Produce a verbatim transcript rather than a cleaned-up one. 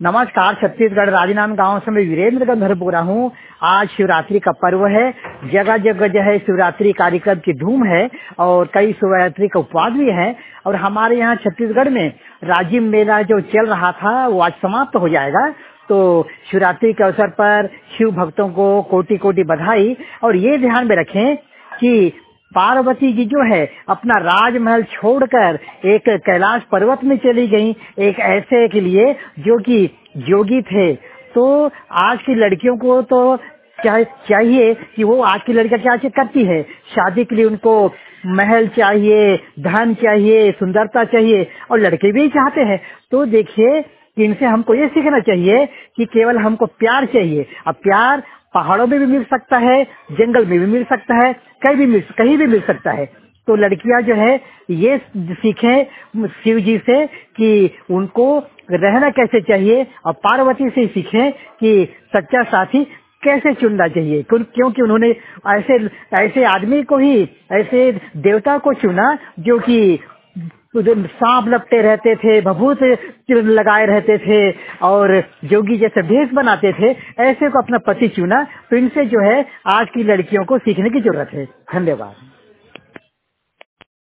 नमस्कार। छत्तीसगढ़ राजनांद गांव से मैं वीरेंद्र गंधर्व बोल रहा हूँ। आज शिवरात्रि का पर्व है। जगह जगह जो है शिवरात्रि कार्यक्रम की धूम है और कई शिवरात्रि का उपवास भी है। और हमारे यहाँ छत्तीसगढ़ में राजिम मेला जो चल रहा था वो आज समाप्त हो जाएगा। तो शिवरात्रि के अवसर पर शिव भक्तों को कोटि कोटि बधाई। और ये ध्यान में रखें कि पार्वती जी जो है अपना राजमहल छोड़कर एक कैलाश पर्वत में चली गई, एक ऐसे के लिए जो कि योगी थे। तो आज की लड़कियों को तो चाहिए कि वो आज की लड़कियां क्या करती है, शादी के लिए उनको महल चाहिए, धन चाहिए, सुंदरता चाहिए और लड़के भी चाहते हैं। तो देखिए कि इनसे हमको ये सीखना चाहिए कि केवल हमको प्यार चाहिए। अब प्यार पहाड़ों में भी मिल सकता है, जंगल में भी मिल सकता है, कहीं भी मिल कहीं भी मिल सकता है। तो लड़कियां जो है ये सीखें शिव जी से कि उनको रहना कैसे चाहिए और पार्वती से सीखें कि सच्चा साथी कैसे चुनना चाहिए, क्योंकि उन्होंने ऐसे ऐसे आदमी को ही, ऐसे देवता को चुना जो कि सांप लपटे रहते थे, भभूत लगाए रहते थे और जोगी जैसे भेष बनाते थे। ऐसे को अपना पति चुना। तो इनसे जो है आज की लड़कियों को सीखने की जरूरत है। धन्यवाद।